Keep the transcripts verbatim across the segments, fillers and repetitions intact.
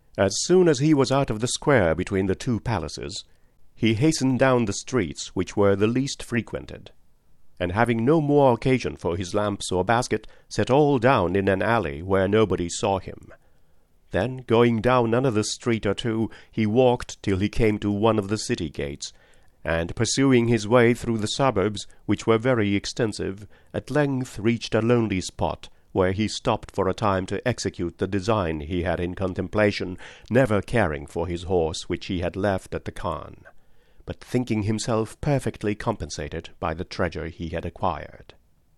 As soon as he was out of the square between the two palaces, he hastened down the streets which were the least frequented, and having no more occasion for his lamps or basket, set all down in an alley where nobody saw him. Then, going down another street or two, he walked till he came to one of the city gates, and pursuing his way through the suburbs, which were very extensive, at length reached a lonely spot, where he stopped for a time to execute the design he had in contemplation, never caring for his horse which he had left at the Khan, but thinking himself perfectly compensated by the treasure he had acquired.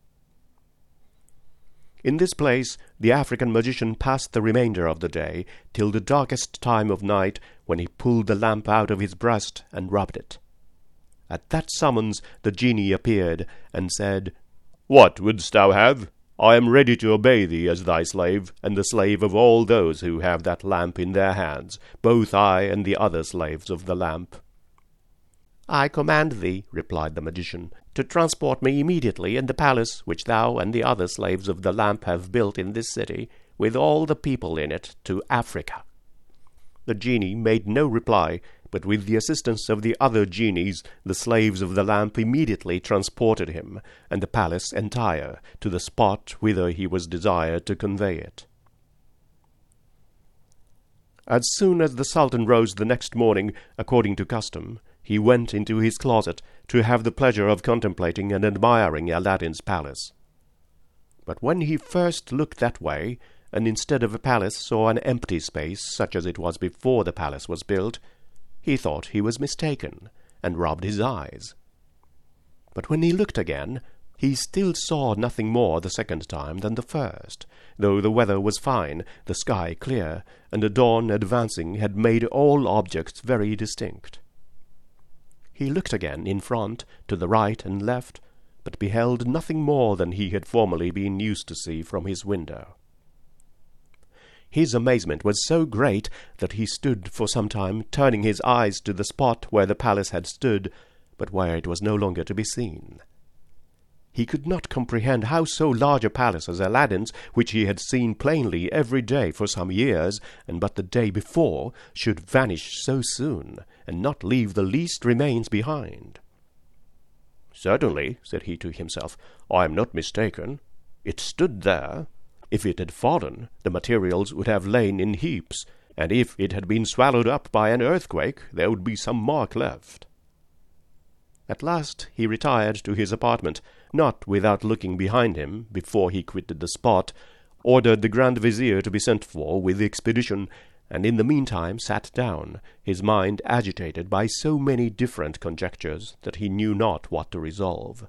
In this place the African magician passed the remainder of the day, till the darkest time of night, when he pulled the lamp out of his breast and rubbed it. At that summons the genie appeared, and said, "What wouldst thou have? I am ready to obey thee as thy slave, and the slave of all those who have that lamp in their hands, both I and the other slaves of the lamp." "I command thee," replied the magician, "to transport me immediately in the palace which thou and the other slaves of the lamp have built in this city, with all the people in it, to Africa." The genie made no reply, but with the assistance of the other genies, the slaves of the lamp immediately transported him, and the palace entire, to the spot whither he was desired to convey it. As soon as the Sultan rose the next morning, according to custom, he went into his closet to have the pleasure of contemplating and admiring Aladdin's palace. But when he first looked that way, and instead of a palace saw an empty space such as it was before the palace was built, he thought he was mistaken, and rubbed his eyes. But when he looked again, he still saw nothing more the second time than the first, though the weather was fine, the sky clear, and the dawn advancing had made all objects very distinct. He looked again in front, to the right and left, but beheld nothing more than he had formerly been used to see from his window. His amazement was so great that he stood for some time, turning his eyes to the spot where the palace had stood, but where it was no longer to be seen. He could not comprehend how so large a palace as Aladdin's, which he had seen plainly every day for some years, and but the day before, should vanish so soon, and not leave the least remains behind. "Certainly," said he to himself, "I am not mistaken. It stood there. If it had fallen, the materials would have lain in heaps, and if it had been swallowed up by an earthquake, there would be some mark left." At last he retired to his apartment, not without looking behind him, before he quitted the spot, ordered the Grand Vizier to be sent for with expedition, and in the meantime sat down, his mind agitated by so many different conjectures that he knew not what to resolve.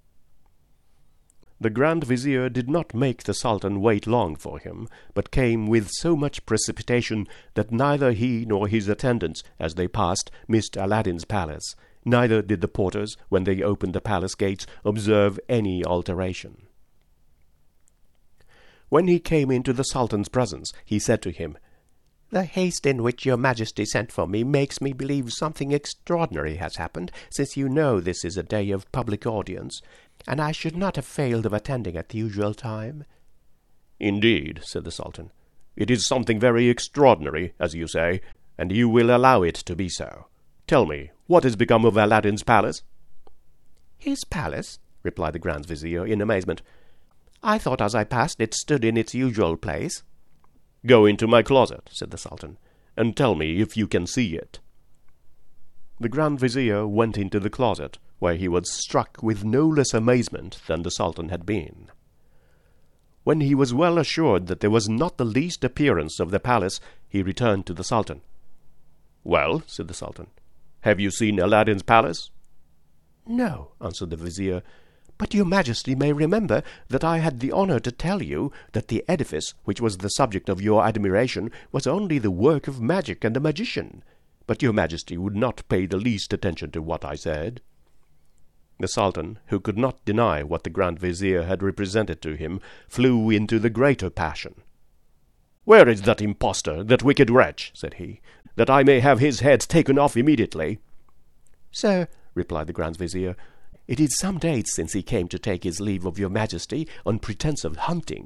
The Grand Vizier did not make the Sultan wait long for him, but came with so much precipitation that neither he nor his attendants, as they passed, missed Aladdin's palace, neither did the porters, when they opened the palace gates, observe any alteration. When he came into the Sultan's presence, he said to him, "The haste in which your Majesty sent for me makes me believe something extraordinary has happened, since you know this is a day of public audience, and I should not have failed of attending at the usual time." "Indeed," said the Sultan, "it is something very extraordinary, as you say, and you will allow it to be so. Tell me, what has become of Aladdin's palace?" "His palace?" replied the Grand Vizier in amazement. "I thought as I passed it stood in its usual place." "Go into my closet," said the Sultan, "and tell me if you can see it." The Grand Vizier went into the closet, where he was struck with no less amazement than the Sultan had been. When he was well assured that there was not the least appearance of the palace, he returned to the Sultan. "Well," said the Sultan, "have you seen Aladdin's palace?" "No," answered the Vizier, "but your Majesty may remember that I had the honour to tell you that the edifice, which was the subject of your admiration, was only the work of magic and a magician, but your Majesty would not pay the least attention to what I said." The Sultan, who could not deny what the Grand Vizier had represented to him, flew into the greater passion. "Where is that impostor, that wicked wretch?" said he, "that I may have his head taken off immediately?" "Sir," replied the Grand Vizier, "it is some days since he came to take his leave of your Majesty on pretence of hunting.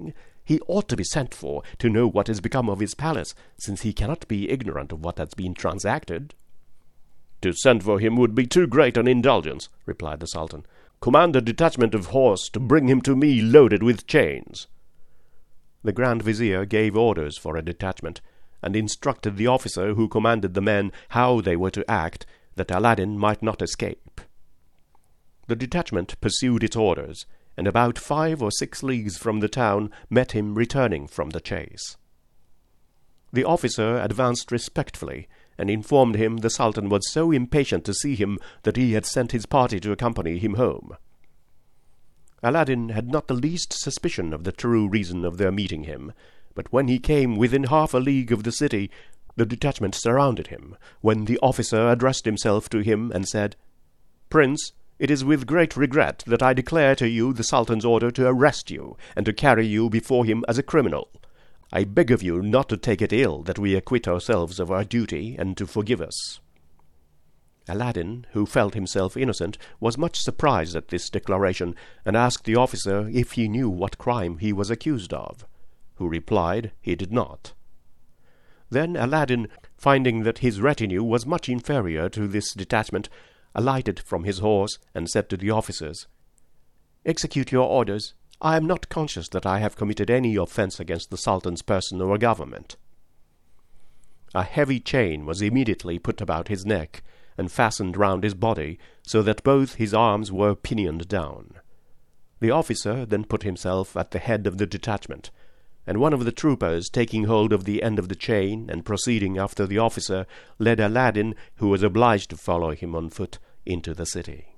He ought to be sent for to know what has become of his palace, since he cannot be ignorant of what has been transacted." "To send for him would be too great an indulgence," replied the Sultan. "Command a detachment of horse to bring him to me loaded with chains." The Grand Vizier gave orders for a detachment, and instructed the officer who commanded the men how they were to act, that Aladdin might not escape. The detachment pursued its orders, and about five or six leagues from the town met him returning from the chase. The officer advanced respectfully, and informed him the Sultan was so impatient to see him that he had sent his party to accompany him home. Aladdin had not the least suspicion of the true reason of their meeting him, but when he came within half a league of the city, the detachment surrounded him, when the officer addressed himself to him and said, "Prince, it is with great regret that I declare to you the Sultan's order to arrest you, and to carry you before him as a criminal. I beg of you not to take it ill that we acquit ourselves of our duty, and to forgive us." Aladdin, who felt himself innocent, was much surprised at this declaration, and asked the officer if he knew what crime he was accused of, who replied he did not. Then Aladdin, finding that his retinue was much inferior to this detachment, alighted from his horse, and said to the officers, "Execute your orders. I am not conscious that I have committed any offence against the Sultan's person or government." A heavy chain was immediately put about his neck, and fastened round his body, so that both his arms were pinioned down. The officer then put himself at the head of the detachment, and one of the troopers, taking hold of the end of the chain, and proceeding after the officer, led Aladdin, who was obliged to follow him on foot, into the city.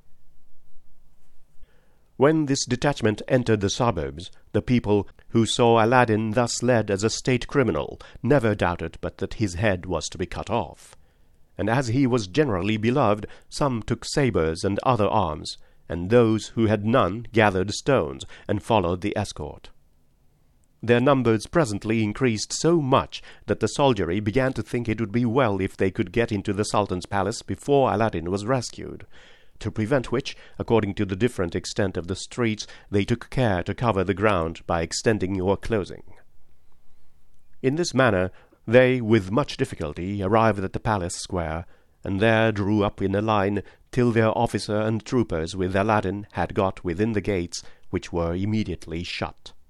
When this detachment entered the suburbs, the people, who saw Aladdin thus led as a state criminal, never doubted but that his head was to be cut off. And as he was generally beloved, some took sabres and other arms, and those who had none gathered stones, and followed the escort. Their numbers presently increased so much that the soldiery began to think it would be well if they could get into the Sultan's palace before Aladdin was rescued, to prevent which, according to the different extent of the streets, they took care to cover the ground by extending or closing. In this manner they, with much difficulty, arrived at the palace square, and there drew up in a line till their officer and troopers with Aladdin had got within the gates, which were immediately shut.